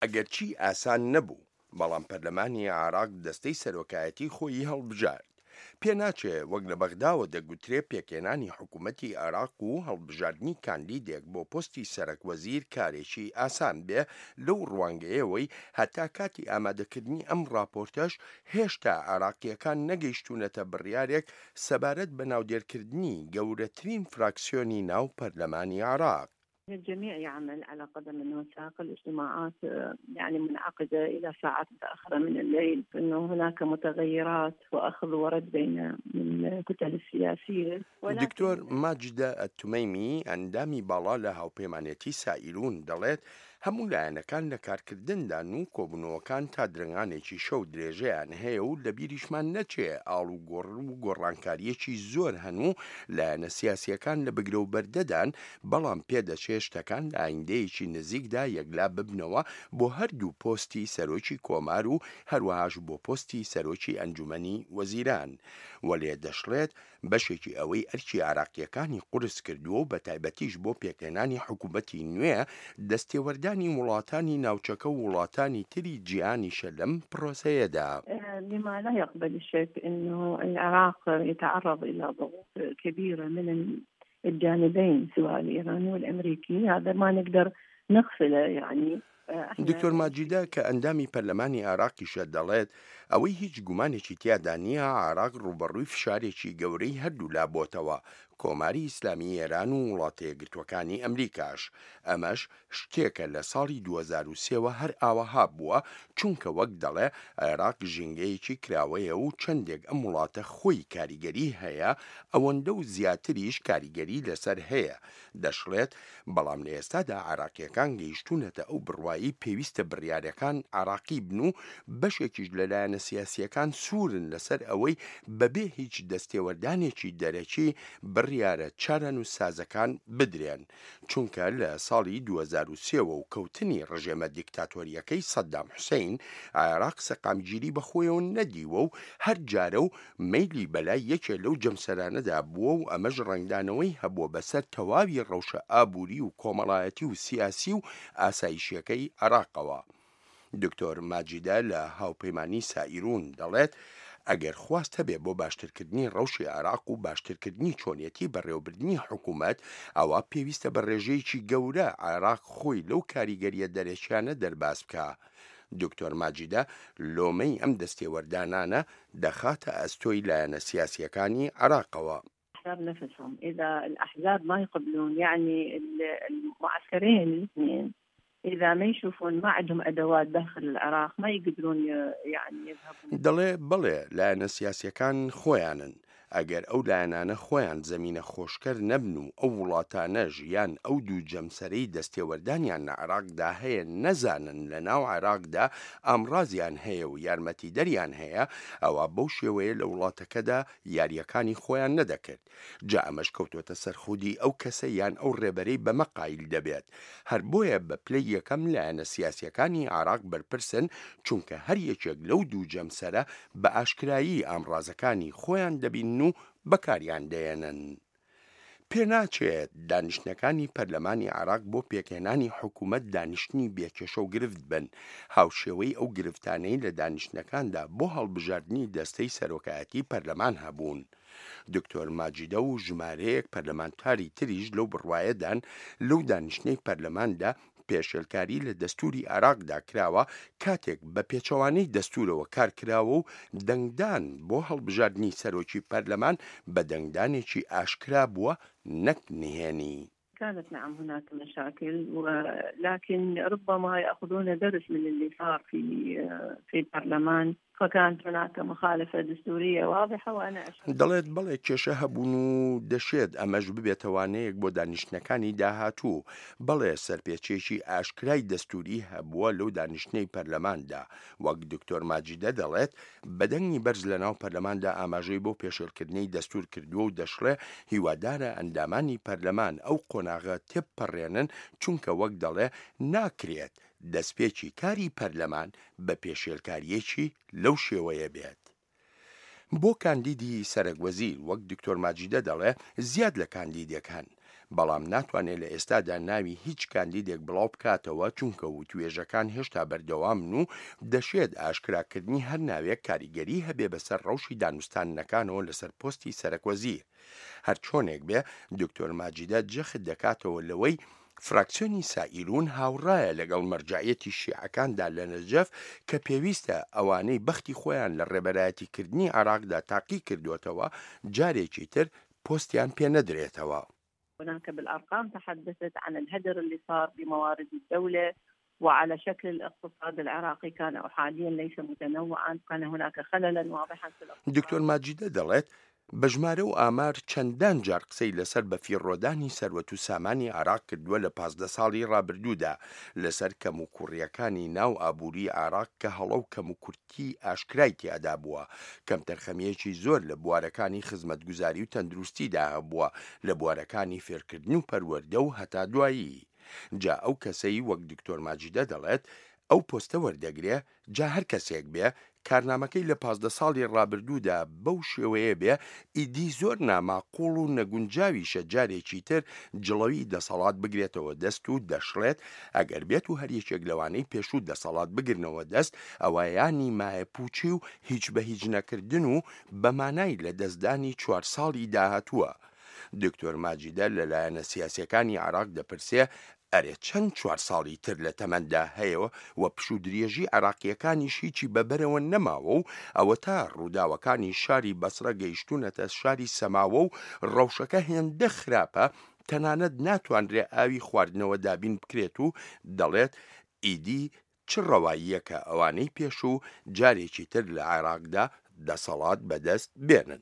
ئەگەرچی ئاسان نەبوو، بەڵام پەرلەمانی عێراق دەستەی سەرۆکایەتی خۆی هەڵبژارد. پێناچێ وەک لە بەغداوە دەگوترێ پێکێنانی حکوومەتی عێراق و هەڵبژاردننی کاندیدێک بۆ پۆستی سەرەکوەزیر کارێکی ئاسان بێ لەو ڕوانگەیەوەی هەتا کاتی ئامادەکردنی ئەم راپۆرتەش هێشتا عێراقیەکان نەگەیشتوونەتە بڕیارێک سەبارەت بە ناودێرکردنی گەورەترین فراکسیۆنی ناو پەرلەمانی عێراق. الجميع يعمل على قدم وساق. الاجتماعات يعني منعقدة إلى ساعات متأخرة من الليل، إنه هناك متغيرات وأخذ ورد بين الكتل السياسية. دكتور ماجدة التميمي ئەندامی باڵا لە هاوپەیمانێتی سائیلون دەڵێت هەموو لایەنەکان لە کارکردندا و کۆبوونەوەکان تا درنگانێکی شەو درێژەیان هەیە و لە بیریشمان نەچێ ئاڵ و گۆڕ و گۆڕانکاریەکی زۆر هەنوو لایەنە سیاسیەکان لە بگرە و بەردەدان، بەڵام پێدەچێ شتەکان لە ئایندەیەکی نزیکدا یەکلا ببنەوە بۆ هەردوو پۆستی سەرۆکی کۆمار و هەروەهاش بۆ پۆستی سەرۆکی ئەنجومەنی وەزیران. وەلێ دەشڵێت بەشێکی ئەوەی ئەرکی عێراقیەکانی قورس کردووە و بە تایبەتیش بۆ پێکێنانی حکوومەتی نوێ دەستێوەردانی وڵاتانی ناوچەکە و وڵاتانی تری جیهانیشە لەم پرۆسەیەدا. لما لا يقبل الشك أنه العراق يتعرض إلى ضغوط كبيرة من الجانبين سواء الإيراني والأمريكي، هذا ما نقدر نغفله. يعني دکتۆر ماجیدە کە ئەندامی پەرلەمانی عێراقیشە دەڵێت ئەوەی هیچ گومانێکی تیادا نییە عێراق ڕوبەڕووی فشارێکی گەورەی هەردوو لابۆتەوە، کۆماری ئیسلامی ئێران و وڵاتە یەکگرتووەکانی ئەمریکاش. ئەمەش شتێکە لە ساڵی 2003ەوە هەر ئاوەها بووە، چونکە وەک دەڵێ عێراق ژینگەیەکی کراوەیە و چەندێک ئەم وڵاتە خۆی کاریگەری هەیە، ئەوەندە و زیاتریش کاریگەری لەسەر هەیە. دەشڵێت بەڵام لە ئێستادا عێراقیەکان گەیشتوونەتە ئەو بڕوایی پێویستە بڕیارەکان عێراقی بن و بەشێکیش لەلایەنە سیاسیەکان سوورن لەسەر ئەوەی بەبێ هیچ دەستێوەردانێکی دەرەکی بڕیارە چارەن و سازەکان بدرێن، چونکە لە ساڵی 2003ەوە و کەوتنی ڕژێمە دیکتاتۆریەکەی سەدام حوسەین عێراق سەقامگیری بەخۆیەوە نەدیوە و هەر جارە و مەیلی بەلای یەکێ لەو جەمسەرانەدا بووە و ئەمەش ڕنگدانەوەی هەبووە بەسەر تەواوی ڕەوشە ئابووری و کۆمەڵایەتی و سیاسی و ئاسایشیەکەی عێراقەوە. دکتۆر ماجیدە لە هاوپەیمانی سائیرون دەڵێت ئەگەر خواست هەبێ بۆ باشترکردنی ڕەوشی عێراق و باشترکردنی چۆنیەتی بەڕێوەبردننی حکوومەت، ئەوە پێویستە بە ڕێژەیەکی گەورە عێراق خۆی لەو کاریگەریە دەرێکیانە دەرباز بکە. دکتۆر ماجیدە لۆمەی ئەم دەستێوەردانانە دەخاتە ئەستۆی لایەنە سیاسیەکانی عێراقەوە. نفسهم إذا الأحزاب ما يقبلون، يعني المعسكرين الاثنين إذا ما يشوفون ما عندهم أدوات داخل العراق ما يقدرون يعني يذهبون. دەڵێ بەڵێ لایەنە سیاسیەکان خۆیانن، ئەگەر ئەو لایەنانە خۆیان زەمینە خۆشکەر نەبن و ئەو وڵاتانەژ یان ئەو دوو جەمسەرەی دەستێوەردانیان لە عێراقدا هەیە نەزانن لە ناو عێراقدا ئامڕازیان هەیە و یارمەتی دەریان هەیە، ئەوە بەو شێوەیە لە وڵاتەکەدا یاریەکانی خۆیان نەدەکرد. جا ئەمەش کەوتوتە سەرخودی ئەو کەسە یان ئەو ڕێبەرەی بەمە قایل دەبێت. هەر بۆیە بە پلەی یەکەم لایەنە سیاسیەکانی عێراق بەرپرسن، چونکە هەر یەکێک لەو دوو جەمسەرە بە ئاشکرایی ئامڕازەکانی خۆیان دەبین و بەکاریان دەێنن. پێناچێت دانیشتەکانی پەرلەمانی عێراق بۆ پێکێنانی حکوومەت دانیشتنی بێکێشە و گرفت بن، هاوشێوەی ئەو گرفتانەی لە دانیشتەکاندا بۆ هەڵبژاردننی دەستەی سەرۆکایەتی پەرلەمان هەبوون. دکتۆر ماجیدە و ژمارەیەک پەرلەمانتاری تریش لەو بڕوایەدان لەو دانیشتنەی پەرلەماندا پێشێلکاری لە دەستوری عێراقدا کراوە، کاتێک بە پێچەوانەی دەستورەوە کارکراوە و دەنگدان بۆ هەڵبژاردننی سەرۆکی پەرلەمان بە دەنگدانێکی ئاشکرا بووە، نەک نهێنی. كانت نعم هناك مشاكل، ولكن ربما يأخذون درس من اللي صار في البرلمان، فكانت هناك مخالفة دستورية واضحة وأنا أشهد. دەڵێت بەڵێ کێشە هەبوون و دەشێت ئەمەش ببێتەوانەیەک بۆ دانیشتەکانی داهاتوو. بەڵێ سەرپێچێکی ئاشکرای دەستوری هەبووە لەو دانیشتنەی پەرلەماندا. وەک دکتۆر ماجیدە دەڵێت بەدەنگی بەرز لە ناو پەرلەماندا ئاماژەی بۆ پێشێلکردنی دەستور کردووە و دەشڵێ هیوادارە ئەندامانی پەرلەمان ئەو قۆناغە تێپەڕێنن، چونکە وەک دەڵێ ناکرێت دەستپێکی کاری پەرلەمان بە پێشێلکاریەکی لەو شێوەیە بێت. بۆ کاندیدی سەرەکوەزیر وەک دکتۆر ماجیدە دەڵێ زیاد لە کاندیدەکان بەڵام ناتوانێت لە ئێستادا ناوی هیچ کاندیدێک بڵاو بکاتەوە چونکە و توێژەکان هێشتا بەردەوامن و دەشێت ئاشکراکردنی هەر ناوێک کاریگەری هەبێ بەسەر ڕەوشی دانوستانەکانەوە لەسەر پۆستی سەرۆکوەزیر. هەر چۆنێک بێ دکتۆر ماجیدە جەخت دەکاتەوە لەوەی فراکسیۆنی سائیرون هاوڕایە لەگەڵ مەرجعیەتی شیعەکاندا لە نەجەف کە پێویستە ئەوانەی بەختی خۆیان لە ڕێبەرایەتیکردنی عێراقدا تاقی کردوێتەوە جارێکی تر پۆستیان پێ نەدرێتەوە. هناك بالأرقام تحدثت عن الهدر اللي صار بموارد الدولة وعلى شكل الاقتصاد العراقي كان أحاديا ليس متنوعا، كان هناك خللا واضحا في الاقتصاد. دکتۆر ماجیدە دەڵێت بە ژمارە و ئامار چەندان جار قسەی لەسەر بەفیڕۆدانی سەروەت و سامانی عێراق کردووە لە 15 ساڵی ڕابردوودا لەسەر کەم و کوڕیەکانی ناو ئابووری عێراق کە هەڵە و کەم و کورتی ئاشکرای تیادا بووە، کەم تەرخەمیەکی زۆر لە بوارەکانی خزمەتگوزاری و تەندروستیدا هەبووە، لە بوارەکانی فێرکردن و پەروەردە و هەتا دوایی. جا ئەو کەسەی وەک دکتۆر ماجیدە دەڵێت ئەو پۆستە وەردەگرێ جا هەر کەسێک بێ کارنامەکەی لە 15 ساڵی ڕابردوودا بەو شێوەیە بێ ئیدی زۆر ناماقوڵ و نەگونجاویشە جارێکی تر جڵەوی دەسەڵات بگرێتەوە دەست و دەشڵێت ئەگەر بێت و هەریەکێک لەوانەی پێشوو دەسەڵات بگرنەوە دەست ئەوەیانی مایە پوچی و هیچ بە هیچ نەکردن و بەمانای لە دەستدانی 4 ساڵی داهاتووە. دکتۆر ماجیدە لەلایەنە سیاسیەکانی عێراق دەپرسێ ئەرێ چەند 4 ساڵی تر لە تەمەندا هەیەوە و پشودرێژی عێراقیەکانیش هیچی بەبەرەوە نەماوە و ئەوە تا ڕووداوەکانی شاری بەسرە گەیشتونەتە شاری سەماوە و ڕەوشەکە هێندە خراپە تەنانەت ناتوانرێ ئاوی خواردنەوە دابین بکرێت و دەڵێت ئیدی چ ڕەواییەکە ئەوانەی پێش و جارێکی تر لە عێراقدا دەسەڵات بەدەست بێنن.